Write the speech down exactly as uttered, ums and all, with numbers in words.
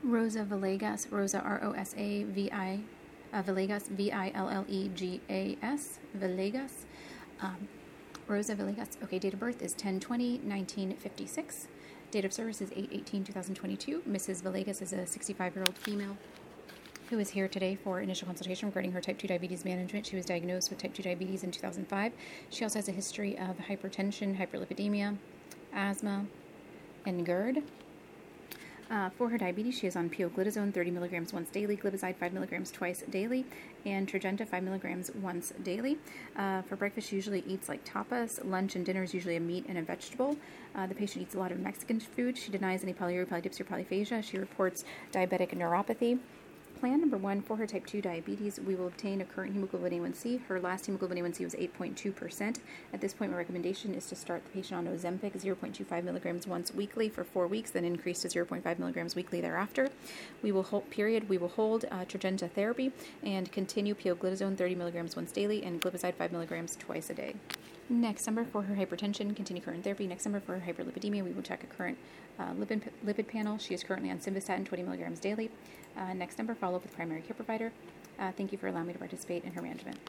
Rosa Villegas, Rosa R O S A V I, uh, Villegas, V I L L E G A S, Villegas. Um, Rosa Villegas. Okay, date of birth is ten twenty nineteen fifty-six. Date of service is eight eighteen twenty twenty-two. Missus Villegas is a sixty-five-year-old female who is here today for initial consultation regarding her type two diabetes management. She was diagnosed with type two diabetes in two thousand five. She also has a history of hypertension, hyperlipidemia, asthma, and GERD. Uh, for her diabetes, she is on pioglitazone thirty milligrams once daily, glipizide five milligrams twice daily, and Tradjenta five milligrams once daily. Uh, for breakfast, she usually eats like tapas. Lunch and dinner is usually a meat and a vegetable. Uh, the patient eats a lot of Mexican food. She denies any polyuria, polydipsia, or polyphagia. She reports diabetic neuropathy. Plan number one, for her type two diabetes, we will obtain a current hemoglobin A one C. Her last hemoglobin A one C was eight point two percent. At this point, my recommendation is to start the patient on Ozempic, zero point two five milligrams once weekly for four weeks, then increase to zero point five milligrams weekly thereafter. We will hold, period, we will hold uh, Tradjenta therapy and continue pioglitazone thirty milligrams once daily and glipizide five milligrams twice a day. Next number for her hypertension, continue current therapy. Next number for her hyperlipidemia, we will check a current uh, lipid, lipid panel. She is currently on simvastatin twenty milligrams daily. Uh, next number, follow up with primary care provider. Uh, thank you for allowing me to participate in her management.